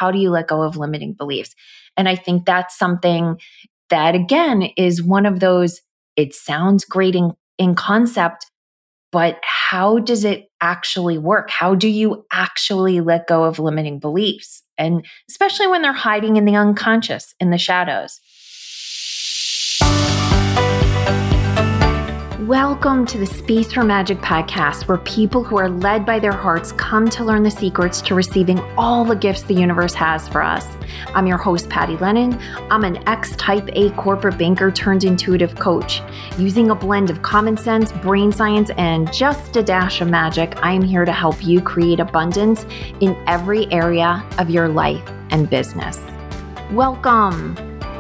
how do you let go of limiting beliefs? And I think that's something that, again, is one of those, it sounds great in concept, but how does it actually work? How do you actually let go of limiting beliefs? And especially when they're hiding in the unconscious, in the shadows. Welcome to the Space for Magic podcast, where people who are led by their hearts come to learn the secrets to receiving all the gifts the universe has for us. I'm your host, Patty Lennon. I'm an ex-Type A corporate banker turned intuitive coach. Using a blend of common sense, brain science, and just a dash of magic, I am here to help you create abundance in every area of your life and business. Welcome.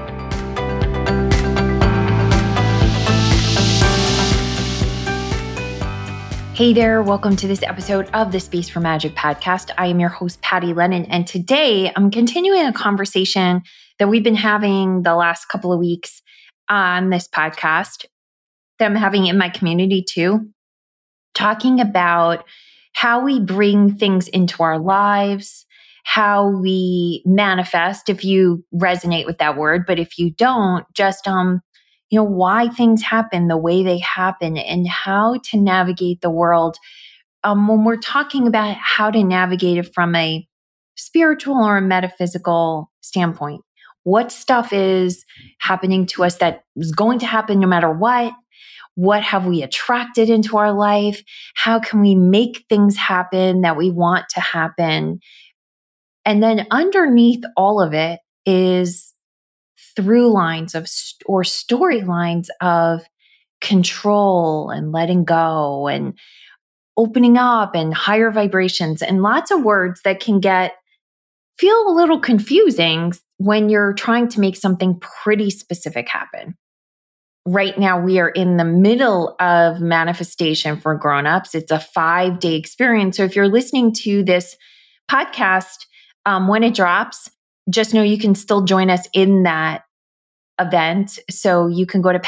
Hey there, welcome to this episode of the Space for Magic podcast. I am your host, Patty Lennon, and today I'm continuing a conversation that we've been having the last couple of weeks on this podcast that I'm having in my community too, talking about how we bring things into our lives, how we manifest, if you resonate with that word, but if you don't, just why things happen the way they happen and how to navigate the world. When we're talking about how to navigate it from a spiritual or a metaphysical standpoint, what stuff is happening to us that is going to happen no matter what? What have we attracted into our life? How can we make things happen that we want to happen? And then underneath all of it is through lines of or storylines of control and letting go and opening up and higher vibrations and lots of words that can feel a little confusing when you're trying to make something pretty specific happen. Right now, we are in the middle of manifestation for grownups. It's a 5-day experience. So if you're listening to this podcast when it drops, just know you can still join us in that event. So you can go to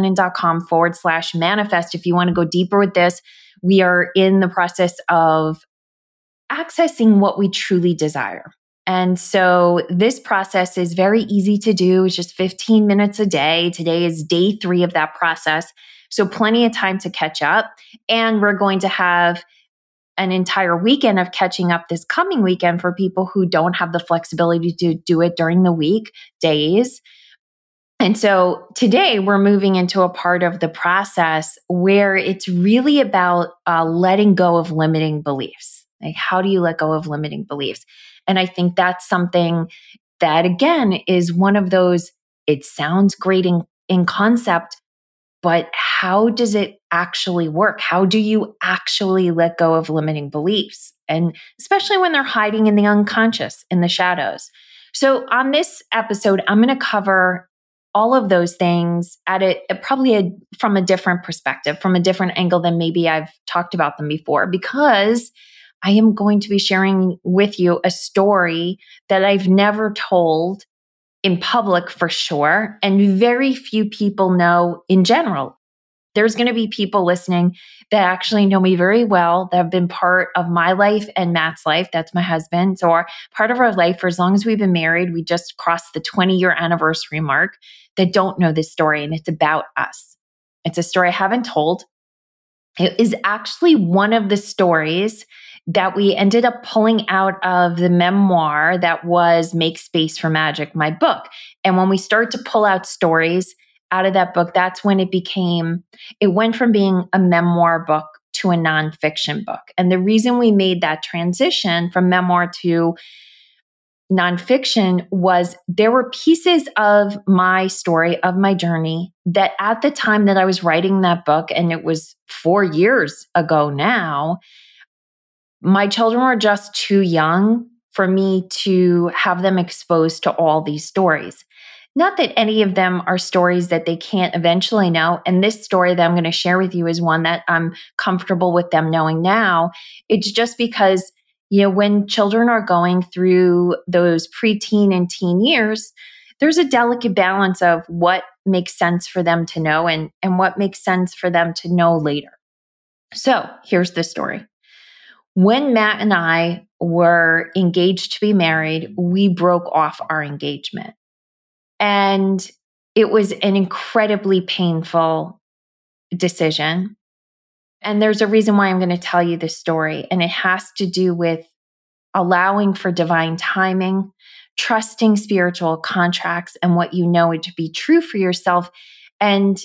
pattylennon.com/manifest if you want to go deeper with this. We are in the process of accessing what we truly desire. And so this process is very easy to do. It's just 15 minutes a day. Today is day 3 of that process. So plenty of time to catch up. And we're going to have an entire weekend of catching up this coming weekend for people who don't have the flexibility to do it during the week days. And so today we're moving into a part of the process where it's really about letting go of limiting beliefs. Like, how do you let go of limiting beliefs? And I think that's something that, again, is one of those, it sounds great in concept, but how does it actually work? How do you actually let go of limiting beliefs? And especially when they're hiding in the unconscious, in the shadows. So on this episode, I'm going to cover all of those things from a different perspective, from a different angle than maybe I've talked about them before, because I am going to be sharing with you a story that I've never told in public for sure, and very few people know in general. There's going to be people listening that actually know me very well, that have been part of my life and Matt's life. That's my husband. So part of our life for as long as we've been married. We just crossed the 20-year anniversary mark, that don't know this story, and it's about us. It's a story I haven't told. It is actually one of the stories that we ended up pulling out of the memoir that was Make Space for Magic, my book. And when we start to pull out stories out of that book, that's when it went from being a memoir book to a nonfiction book. And the reason we made that transition from memoir to nonfiction was there were pieces of my story, of my journey, that at the time that I was writing that book, and it was 4 years ago now, my children were just too young for me to have them exposed to all these stories. Not that any of them are stories that they can't eventually know. And this story that I'm going to share with you is one that I'm comfortable with them knowing now. It's just because, when children are going through those preteen and teen years, there's a delicate balance of what makes sense for them to know and what makes sense for them to know later. So here's the story. When Matt and I were engaged to be married, we broke off our engagement. And it was an incredibly painful decision. And there's a reason why I'm going to tell you this story. And it has to do with allowing for divine timing, trusting spiritual contracts and what you know to be true for yourself, and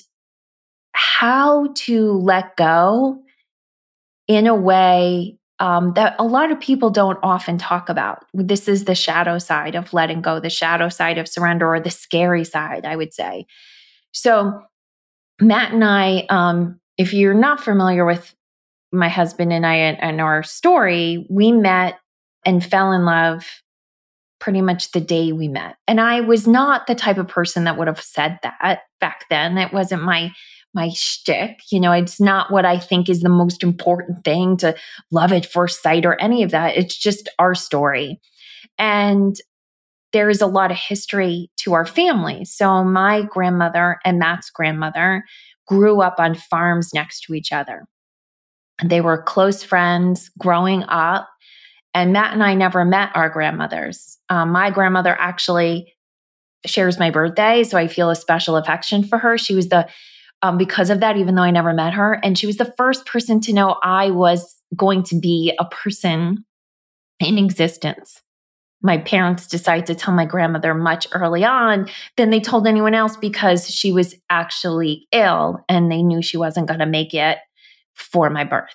how to let go in a way that a lot of people don't often talk about. This is the shadow side of letting go, the shadow side of surrender, or the scary side, I would say. So Matt and I, if you're not familiar with my husband and I and our story, we met and fell in love pretty much the day we met. And I was not the type of person that would have said that back then. It wasn't my shtick. It's not what I think is the most important thing, to love at first sight or any of that. It's just our story. And there is a lot of history to our family. So my grandmother and Matt's grandmother grew up on farms next to each other. They were close friends growing up. And Matt and I never met our grandmothers. My grandmother actually shares my birthday, so I feel a special affection for her. She was because of that, even though I never met her. And she was the first person to know I was going to be a person in existence. My parents decided to tell my grandmother much early on than they told anyone else, because she was actually ill and they knew she wasn't going to make it for my birth.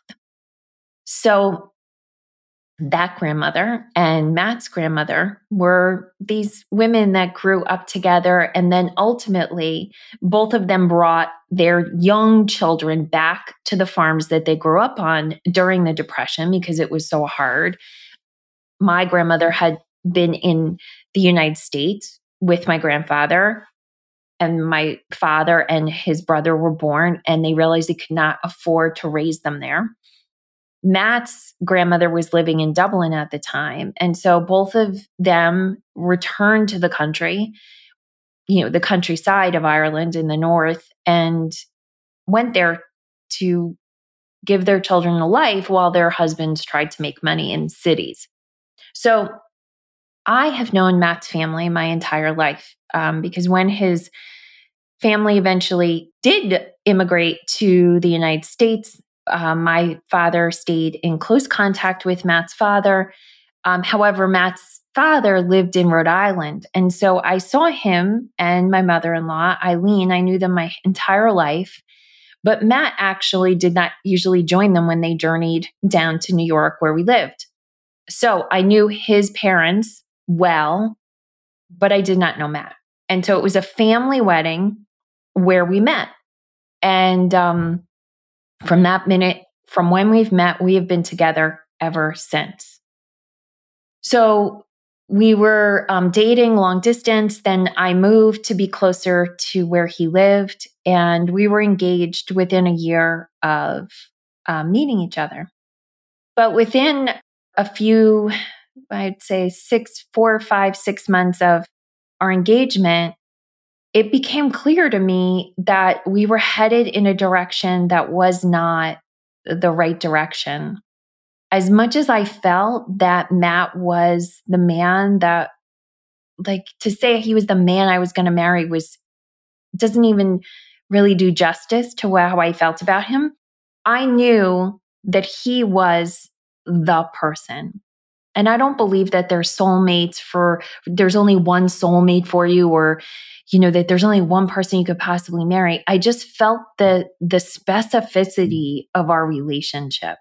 So that grandmother and Matt's grandmother were these women that grew up together. And then ultimately, both of them brought their young children back to the farms that they grew up on during the Depression, because it was so hard. My grandmother had been in the United States with my grandfather, and my father and his brother were born, and they realized they could not afford to raise them there. Matt's grandmother was living in Dublin at the time. And so both of them returned to the country, the countryside of Ireland in the north, and went there to give their children a life while their husbands tried to make money in cities. So I have known Matt's family my entire life, because when his family eventually did immigrate to the United States, my father stayed in close contact with Matt's father. However, Matt's father lived in Rhode Island. And so I saw him and my mother-in-law, Eileen. I knew them my entire life. But Matt actually did not usually join them when they journeyed down to New York, where we lived. So I knew his parents well, but I did not know Matt. And so it was a family wedding where we met. And from that minute, from when we've met, we have been together ever since. So we were dating long distance. Then I moved to be closer to where he lived, and we were engaged within a year of meeting each other. But within a few, I'd say 4, 5, 6 months of our engagement, it became clear to me that we were headed in a direction that was not the right direction. As much as I felt that Matt was the man that, to say he was the man I was going to marry doesn't even really do justice to how I felt about him. I knew that he was the person. And I don't believe that there's there's only one soulmate for you, or, that there's only one person you could possibly marry. I just felt the specificity of our relationship.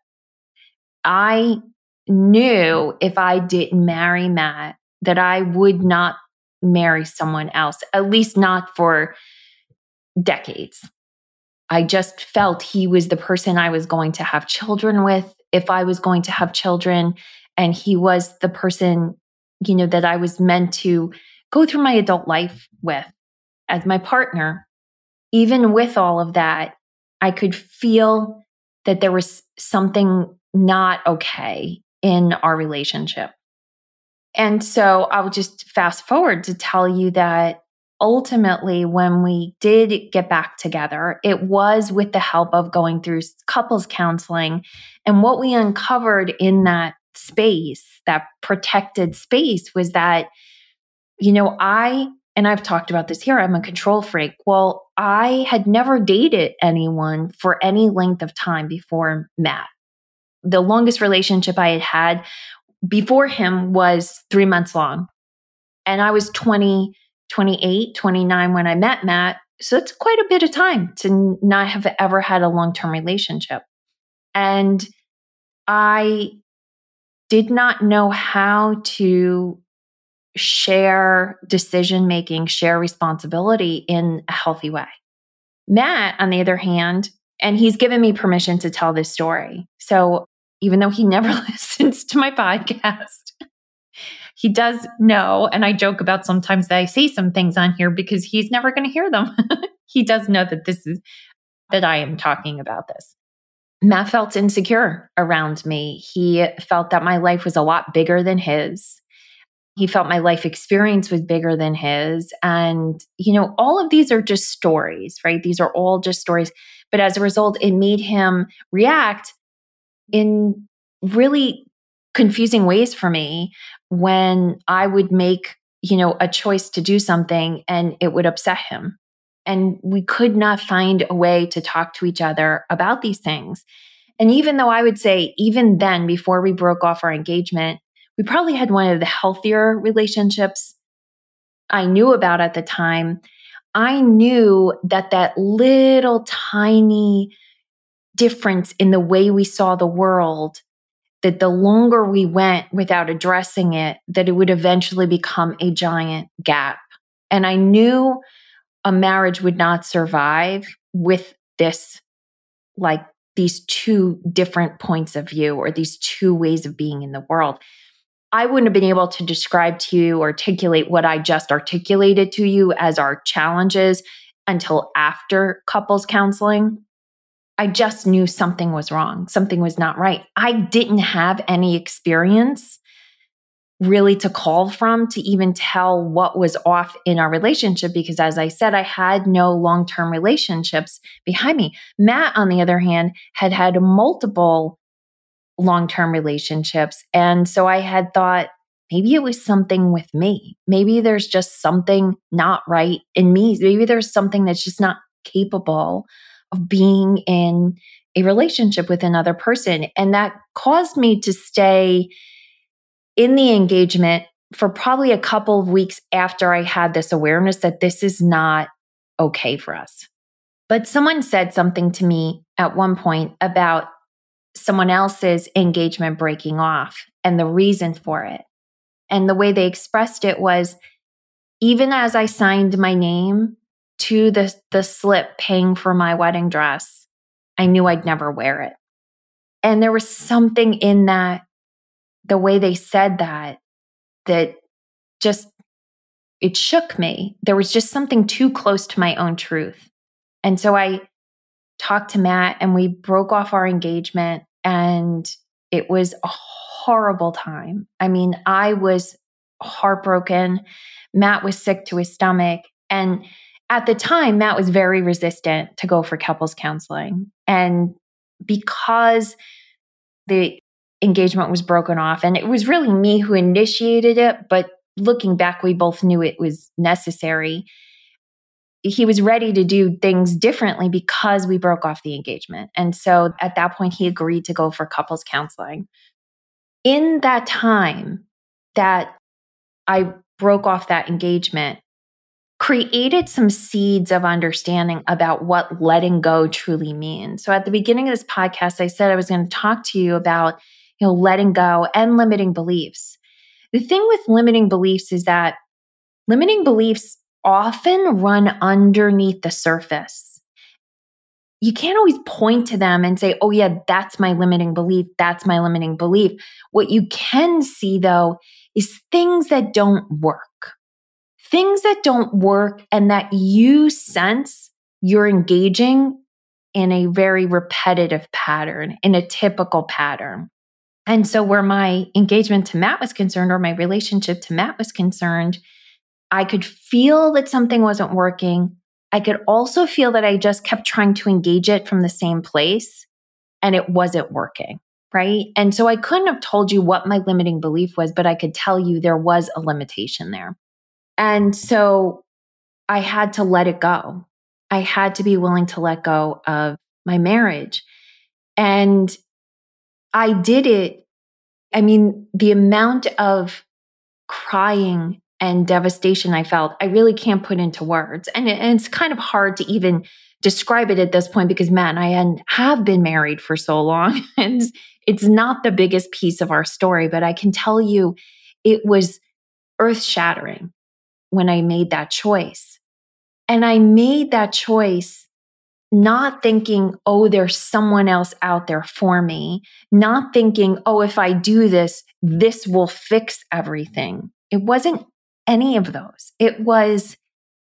I knew if I didn't marry Matt, that I would not marry someone else, at least not for decades. I just felt he was the person I was going to have children with, if I was going to have children. And he was the person, that I was meant to go through my adult life with as my partner. Even with all of that, I could feel that there was something not okay in our relationship. And so I'll just fast forward to tell you that ultimately, when we did get back together, it was with the help of going through couples counseling. And what we uncovered in that space, that protected space, was that, and I've talked about this here, I'm a control freak. Well, I had never dated anyone for any length of time before Matt. The longest relationship I had before him was 3 months long. And I was 20, 28, 29 when I met Matt. So it's quite a bit of time to not have ever had a long-term relationship. And I did not know how to share decision-making, share responsibility in a healthy way. Matt, on the other hand, and he's given me permission to tell this story. So even though he never listens to my podcast, he does know, and I joke about sometimes that I say some things on here because he's never going to hear them. He does know that I am talking about this. Matt felt insecure around me. He felt that my life was a lot bigger than his. He felt my life experience was bigger than his. And, all of these are just stories, right? These are all just stories. But as a result, it made him react in really confusing ways for me when I would make, a choice to do something and it would upset him. And we could not find a way to talk to each other about these things. And even though I would say, even then, before we broke off our engagement, we probably had one of the healthier relationships I knew about at the time. I knew that little tiny difference in the way we saw the world, that the longer we went without addressing it, that it would eventually become a giant gap. And I knew a marriage would not survive with this, like these two different points of view or these two ways of being in the world. I wouldn't have been able to describe to you, articulate what I just articulated to you as our challenges until after couples counseling. I just knew something was wrong. Something was not right. I didn't have any experience really to call from to even tell what was off in our relationship because, as I said, I had no long-term relationships behind me. Matt, on the other hand, had multiple long-term relationships. And so I had thought, maybe it was something with me. Maybe there's just something not right in me. Maybe there's something that's just not capable of being in a relationship with another person. And that caused me to stay in the engagement for probably a couple of weeks after I had this awareness that this is not okay for us. But someone said something to me at one point about someone else's engagement breaking off and the reason for it. And the way they expressed it was, even as I signed my name to the slip paying for my wedding dress, I knew I'd never wear it. And there was something in that, the way they said that just, it shook me. There was just something too close to my own truth. And so I talked to Matt and we broke off our engagement, and it was a horrible time. I mean, I was heartbroken. Matt was sick to his stomach. And at the time, Matt was very resistant to go for couples counseling. And because the engagement was broken off, and it was really me who initiated it, but looking back, we both knew it was necessary. He was ready to do things differently because we broke off the engagement. And so at that point, he agreed to go for couples counseling. In that time that I broke off that engagement, created some seeds of understanding about what letting go truly means. So at the beginning of this podcast, I said I was going to talk to you about, letting go and limiting beliefs. The thing with limiting beliefs is that limiting beliefs often run underneath the surface. You can't always point to them and say, oh yeah, that's my limiting belief. That's my limiting belief. What you can see though is things that don't work. Things that don't work and that you sense you're engaging in a very repetitive pattern, in a typical pattern. And so where my engagement to Matt was concerned, or my relationship to Matt was concerned, I could feel that something wasn't working. I could also feel that I just kept trying to engage it from the same place and it wasn't working, right? And so I couldn't have told you what my limiting belief was, but I could tell you there was a limitation there. And so I had to let it go. I had to be willing to let go of my marriage. And I did it. I mean, the amount of crying and devastation I felt, I really can't put into words. And it's kind of hard to even describe it at this point because, man, I have been married for so long. And it's not the biggest piece of our story, but I can tell you it was earth shattering when I made that choice. And I made that choice not thinking, oh, there's someone else out there for me, not thinking, oh, if I do this, this will fix everything. It wasn't any of those. It was,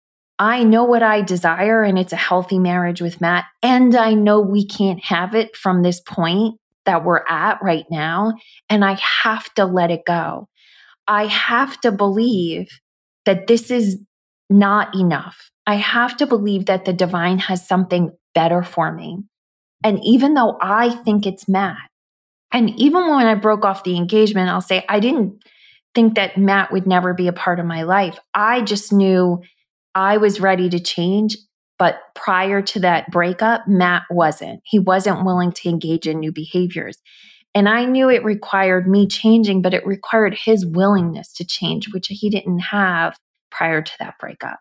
I know what I desire and it's a healthy marriage with Matt. And I know we can't have it from this point that we're at right now. And I have to let it go. I have to believe that this is not enough. I have to believe that the divine has something better for me. And even though I think it's Matt, and even when I broke off the engagement, I'll say I didn't think that Matt would never be a part of my life. I just knew I was ready to change. But prior to that breakup, Matt wasn't. He wasn't willing to engage in new behaviors. And I knew it required me changing, but it required his willingness to change, which he didn't have prior to that breakup.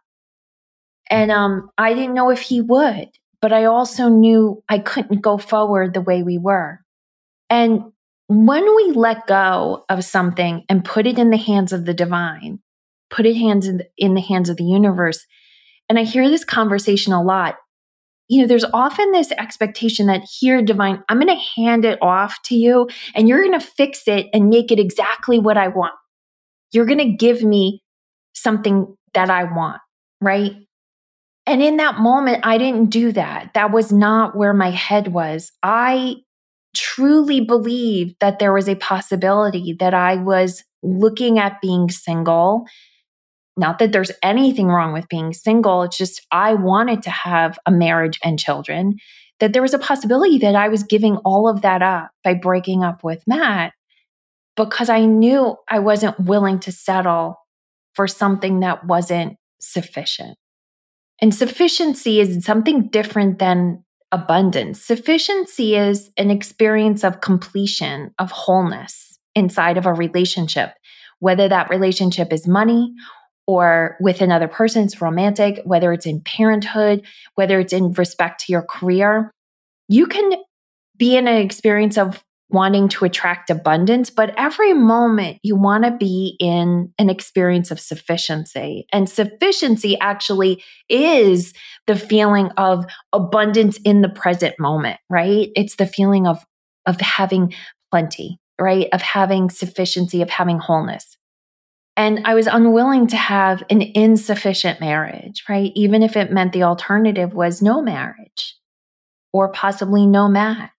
And I didn't know if he would, but I also knew I couldn't go forward the way we were. And when we let go of something and put it in the hands of the divine, put it in the hands of the universe, and I hear this conversation a lot, there's often this expectation that here, divine, I'm going to hand it off to you and you're going to fix it and make it exactly what I want. You're going to give me something that I want, right? And in that moment, I didn't do that. That was not where my head was. I truly believed that there was a possibility that I was looking at being single. Not that there's anything wrong with being single. It's just I wanted to have a marriage and children, that there was a possibility that I was giving all of that up by breaking up with Matt because I knew I wasn't willing to settle for something that wasn't sufficient. And sufficiency is something different than abundance. Sufficiency is an experience of completion, of wholeness inside of a relationship, whether that relationship is money or with another person, it's romantic, whether it's in parenthood, whether it's in respect to your career. You can be in an experience of wanting to attract abundance, but every moment you want to be in an experience of sufficiency. And sufficiency actually is the feeling of abundance in the present moment, right? It's the feeling of having plenty, right? Of having sufficiency, of having wholeness. And I was unwilling to have an insufficient marriage, right? Even if it meant the alternative was no marriage or possibly no Matt.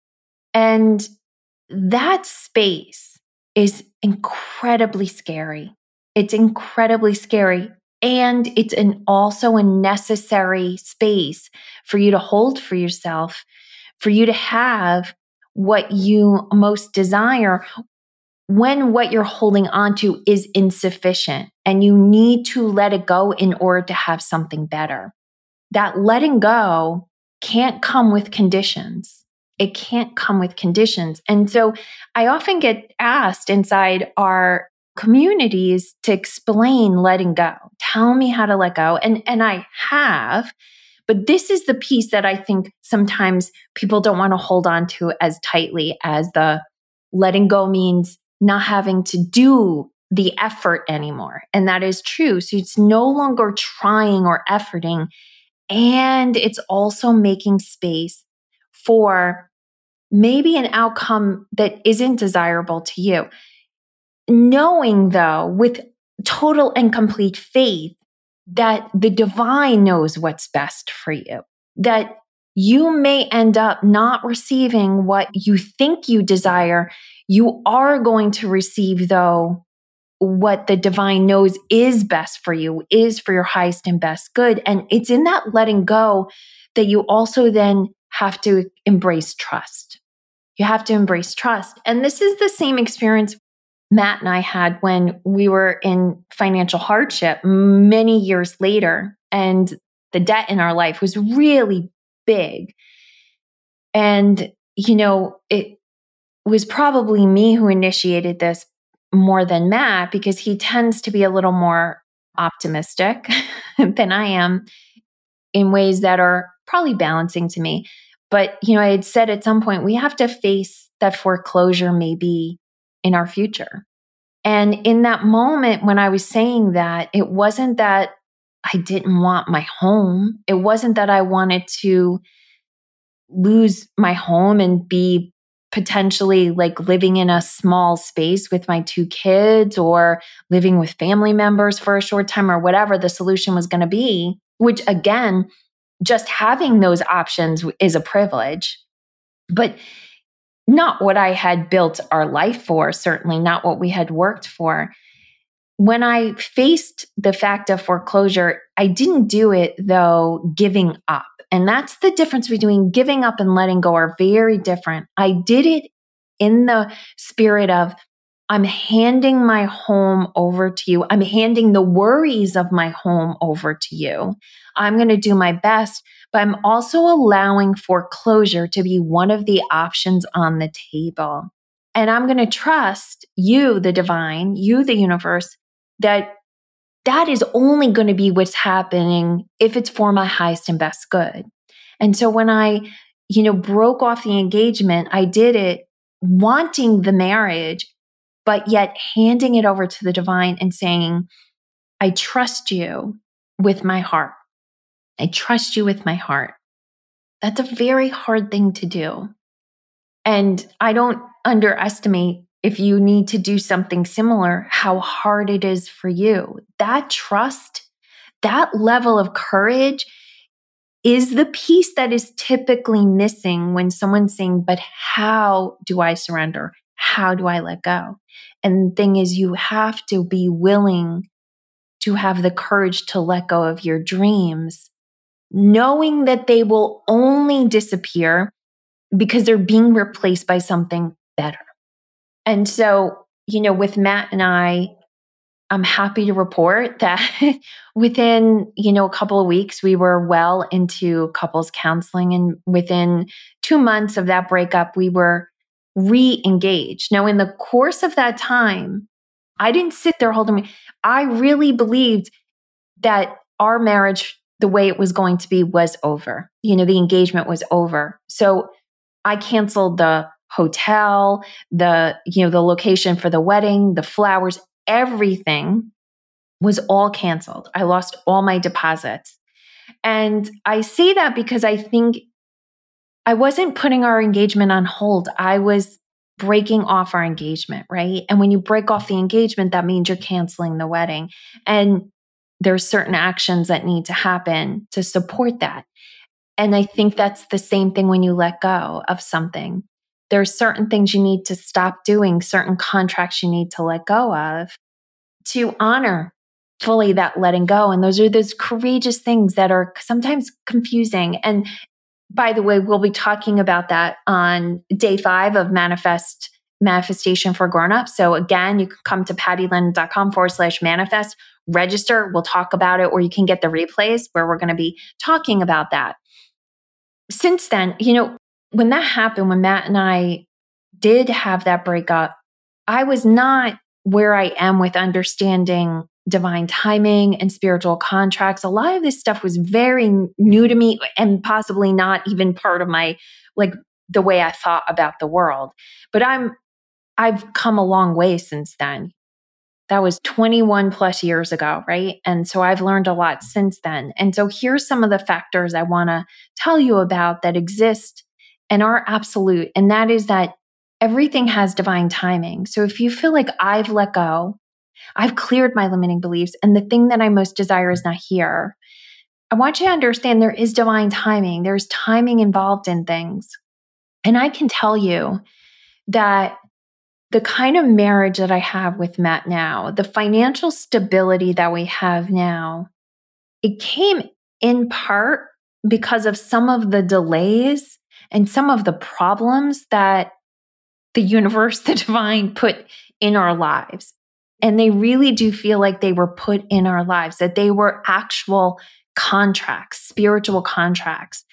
And that space is incredibly scary. It's incredibly scary. And it's also a necessary space for you to hold for yourself, for you to have what you most desire when what you're holding on to is insufficient and you need to let it go in order to have something better. That letting go can't come with conditions. It can't come with conditions. And so I often get asked inside our communities to explain letting go. Tell me how to let go. And I have, but this is the piece that I think sometimes people don't want to hold on to as tightly as the letting go means not having to do the effort anymore. And that is true. So it's no longer trying or efforting. And it's also making space for maybe an outcome that isn't desirable to you. Knowing, though, with total and complete faith that the divine knows what's best for you, that you may end up not receiving what you think you desire. You are going to receive, though, what the divine knows is best for you, is for your highest and best good. And it's in that letting go that you also then have to embrace trust. You have to embrace trust. And this is the same experience Matt and I had when we were in financial hardship many years later. And the debt in our life was really big. And, it was probably me who initiated this more than Matt, because he tends to be a little more optimistic than I am in ways that are probably balancing to me. But, I had said at some point, we have to face that foreclosure maybe in our future. And in that moment when I was saying that, it wasn't that I didn't want my home. It wasn't that I wanted to lose my home and be potentially like living in a small space with my 2 kids or living with family members for a short time or whatever the solution was going to be, which again, just having those options is a privilege, but not what I had built our life for, certainly not what we had worked for. When I faced the fact of foreclosure, I didn't do it though giving up. And that's the difference between giving up and letting go are very different. I did it in the spirit of, I'm handing my home over to you. I'm handing the worries of my home over to you. I'm going to do my best, but I'm also allowing foreclosure to be one of the options on the table. And I'm going to trust you, the divine, you, the universe, that is only going to be what's happening if it's for my highest and best good. And so when I, broke off the engagement, I did it wanting the marriage, but yet handing it over to the divine and saying, I trust you with my heart. I trust you with my heart. That's a very hard thing to do. And I don't underestimate, if you need to do something similar, how hard it is for you. That trust, that level of courage is the piece that is typically missing when someone's saying, but how do I surrender? How do I let go? And the thing is, you have to be willing to have the courage to let go of your dreams, knowing that they will only disappear because they're being replaced by something better. And so, with Matt and I'm happy to report that within, a couple of weeks, we were well into couples counseling. And within 2 months of that breakup, we were re-engaged. Now, in the course of that time, I didn't sit there holding me. I really believed that our marriage, the way it was going to be, was over. The engagement was over. So I canceled the hotel, the location for the wedding, the flowers, everything was all canceled. I lost all my deposits. And I say that because I think I wasn't putting our engagement on hold. I was breaking off our engagement, right? And when you break off the engagement, that means you're canceling the wedding. And there's certain actions that need to happen to support that. And I think that's the same thing when you let go of something. There's certain things you need to stop doing, certain contracts you need to let go of to honor fully that letting go. And those are those courageous things that are sometimes confusing. And by the way, we'll be talking about that on day 5 of Manifestation for Grownups. So again, you can come to pattylennon.com/manifest, register. We'll talk about it, or you can get the replays where we're going to be talking about that. Since then, when that happened, when Matt and I did have that breakup, I was not where I am with understanding divine timing and spiritual contracts. A lot of this stuff was very new to me and possibly not even part of my, the way I thought about the world. But I've come a long way since then. That was 21 plus years ago, right? And so I've learned a lot since then. And so here's some of the factors I want to tell you about that exist and are absolute. And that is that everything has divine timing. So if you feel like I've let go, I've cleared my limiting beliefs, and the thing that I most desire is not here, I want you to understand there is divine timing. There's timing involved in things. And I can tell you that the kind of marriage that I have with Matt now, the financial stability that we have now, it came in part because of some of the delays and some of the problems that the universe, the divine, put in our lives. And they really do feel like they were put in our lives, that they were actual contracts, spiritual contracts.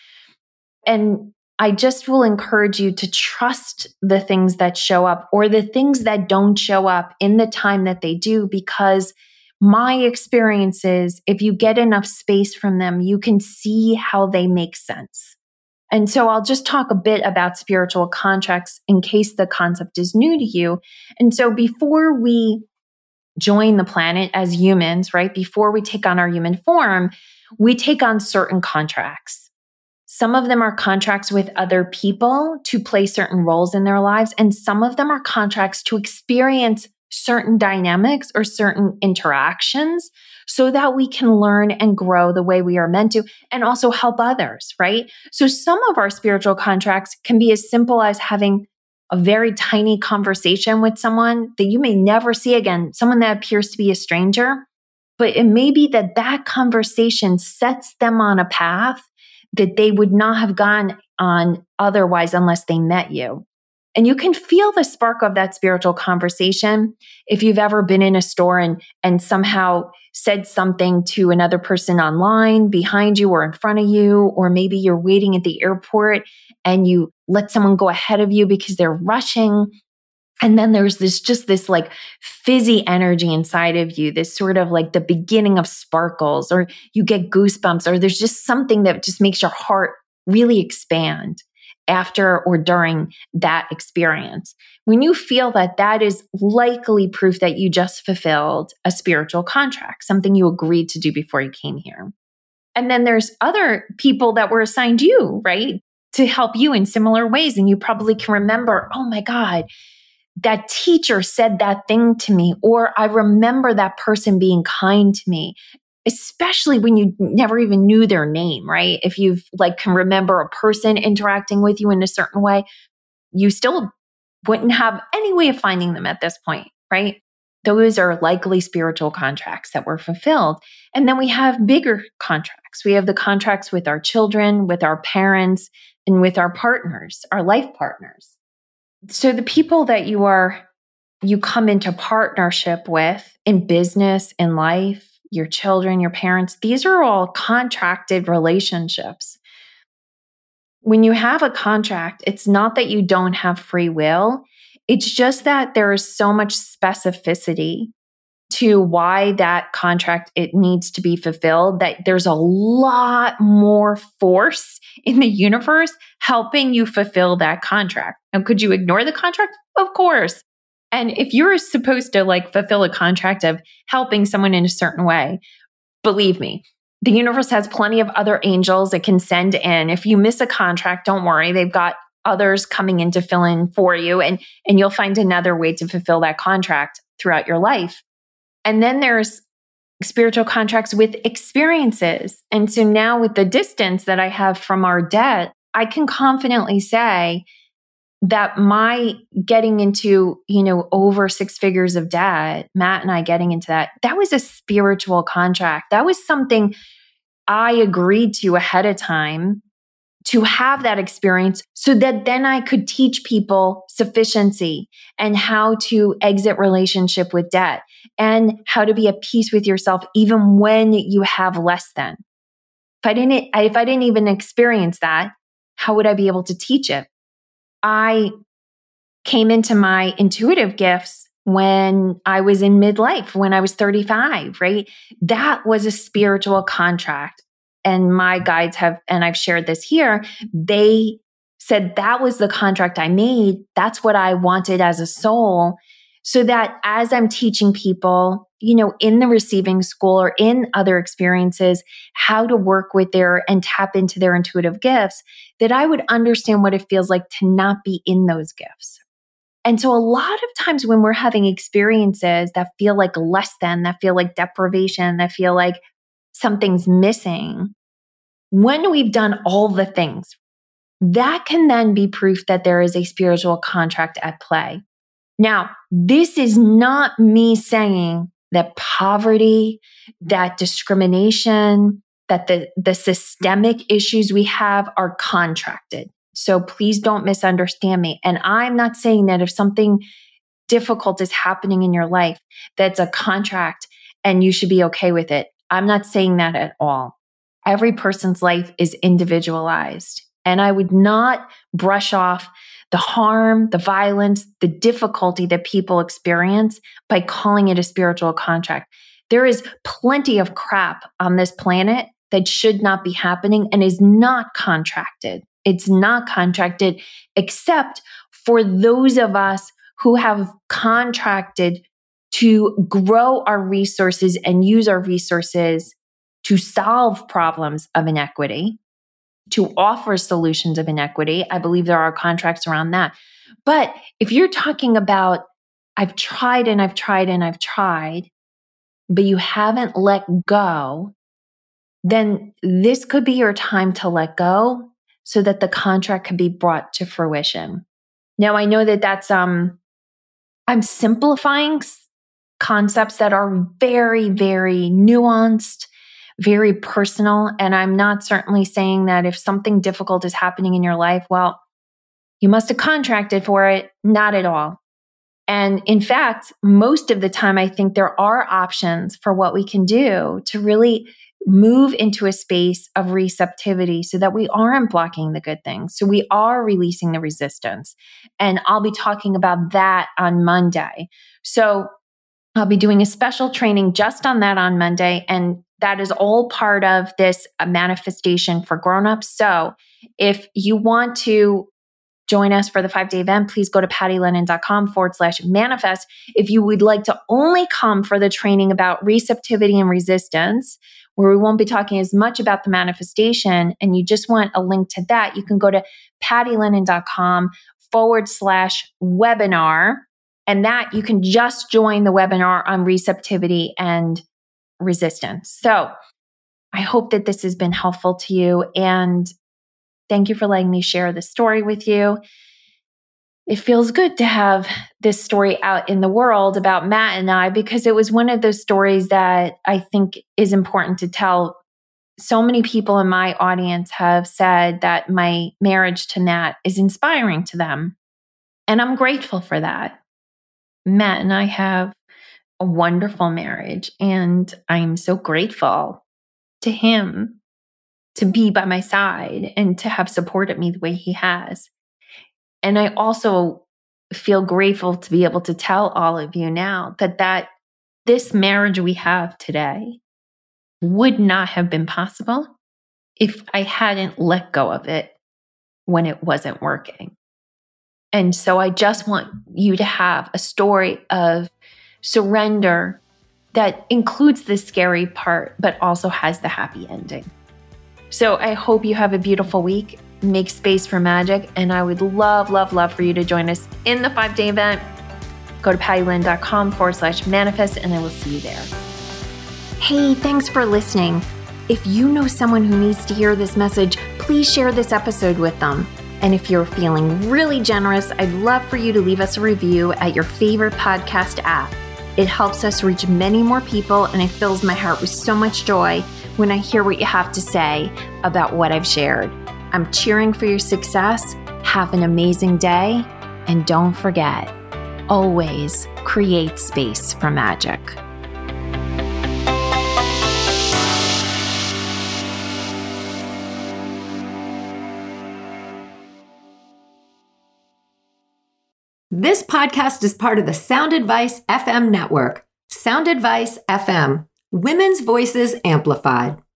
And I just will encourage you to trust the things that show up or the things that don't show up in the time that they do, because my experience is if you get enough space from them, you can see how they make sense. And so I'll just talk a bit about spiritual contracts in case the concept is new to you. And so before we join the planet as humans, right, before we take on our human form, we take on certain contracts. Some of them are contracts with other people to play certain roles in their lives, and some of them are contracts to experience certain dynamics or certain interactions so that we can learn and grow the way we are meant to and also help others, right? So some of our spiritual contracts can be as simple as having a very tiny conversation with someone that you may never see again, someone that appears to be a stranger, but it may be that that conversation sets them on a path that they would not have gone on otherwise unless they met you. And you can feel the spark of that spiritual conversation if you've ever been in a store and somehow said something to another person online behind you or in front of you, or maybe you're waiting at the airport and you let someone go ahead of you because they're rushing. And then there's this like fizzy energy inside of you, this sort of like the beginning of sparkles, or you get goosebumps, or there's just something that just makes your heart really expand after or during that experience. When you feel that, that is likely proof that you just fulfilled a spiritual contract, something you agreed to do before you came here. And then there's other people that were assigned you, right, to help you in similar ways. And you probably can remember, oh my God, that teacher said that thing to me, or I remember that person being kind to me, especially when you never even knew their name, right? If you've like can remember a person interacting with you in a certain way, you still wouldn't have any way of finding them at this point, right? Those are likely spiritual contracts that were fulfilled. And then we have bigger contracts. We have the contracts with our children, with our parents, and with our partners, our life partners. So the people that you come into partnership with in business, in life, your children, your parents, these are all contracted relationships. When you have a contract, it's not that you don't have free will. It's just that there is so much specificity to why that contract it needs to be fulfilled, that there's a lot more force in the universe helping you fulfill that contract. Now, could you ignore the contract? Of course. And if you're supposed to like fulfill a contract of helping someone in a certain way, believe me, the universe has plenty of other angels it can send in. If you miss a contract, don't worry. They've got others coming in to fill in for you, and you'll find another way to fulfill that contract throughout your life. And then there's spiritual contracts with experiences. And so now with the distance that I have from our debt, I can confidently say that my getting into, over 6 figures of debt, Matt and I getting into that was a spiritual contract. That was something I agreed to ahead of time to have that experience so that then I could teach people sufficiency and how to exit relationship with debt and how to be at peace with yourself even when you have less than. If I didn't even experience that, how would I be able to teach it? I came into my intuitive gifts when I was in midlife, when I was 35, right? That was a spiritual contract. And my guides and I've shared this here, they said that was the contract I made. That's what I wanted as a soul. So that as I'm teaching people, in the receiving school or in other experiences, how to work with and tap into their intuitive gifts, that I would understand what it feels like to not be in those gifts. And so a lot of times when we're having experiences that feel like less than, that feel like deprivation, that feel like something's missing, when we've done all the things, that can then be proof that there is a spiritual contract at play. Now, this is not me saying that poverty, that discrimination, that the systemic issues we have are contracted. So please don't misunderstand me. And I'm not saying that if something difficult is happening in your life, that's a contract and you should be okay with it. I'm not saying that at all. Every person's life is individualized. And I would not brush off the harm, the violence, the difficulty that people experience by calling it a spiritual contract. There is plenty of crap on this planet that should not be happening and is not contracted. It's not contracted except for those of us who have contracted to grow our resources and use our resources to solve problems of inequity, to offer solutions of inequity. I believe there are contracts around that. But if you're talking about, I've tried and I've tried and I've tried, but you haven't let go, then this could be your time to let go so that the contract can be brought to fruition. Now, I know that that's, I'm simplifying concepts that are very, very nuanced, very personal. And I'm not certainly saying that if something difficult is happening in your life, well, you must have contracted for it. Not at all. And in fact, most of the time, I think there are options for what we can do to really move into a space of receptivity so that we aren't blocking the good things. So we are releasing the resistance. And I'll be talking about that on Monday. So I'll be doing a special training just on that on Monday. And that is all part of this manifestation for grownups. So if you want to join us for the 5-day event, please go to pattylennon.com/manifest. If you would like to only come for the training about receptivity and resistance, where we won't be talking as much about the manifestation, and you just want a link to that, you can go to pattylennon.com/webinar. And that you can just join the webinar on receptivity and resistance. So I hope that this has been helpful to you. And thank you for letting me share this story with you. It feels good to have this story out in the world about Matt and I, because it was one of those stories that I think is important to tell. So many people in my audience have said that my marriage to Matt is inspiring to them. And I'm grateful for that. Matt and I have a wonderful marriage, and I'm so grateful to him to be by my side and to have supported me the way he has. And I also feel grateful to be able to tell all of you now that this marriage we have today would not have been possible if I hadn't let go of it when it wasn't working. And so I just want you to have a story of surrender that includes the scary part, but also has the happy ending. So I hope you have a beautiful week. Make space for magic. And I would love, love, love for you to join us in the 5-day event. Go to pattylennon.com/manifest, and I will see you there. Hey, thanks for listening. If you know someone who needs to hear this message, please share this episode with them. And if you're feeling really generous, I'd love for you to leave us a review at your favorite podcast app. It helps us reach many more people, and it fills my heart with so much joy when I hear what you have to say about what I've shared. I'm cheering for your success. Have an amazing day. And don't forget, always create space for magic. This podcast is part of the Sound Advice FM network. Sound Advice FM, women's voices amplified.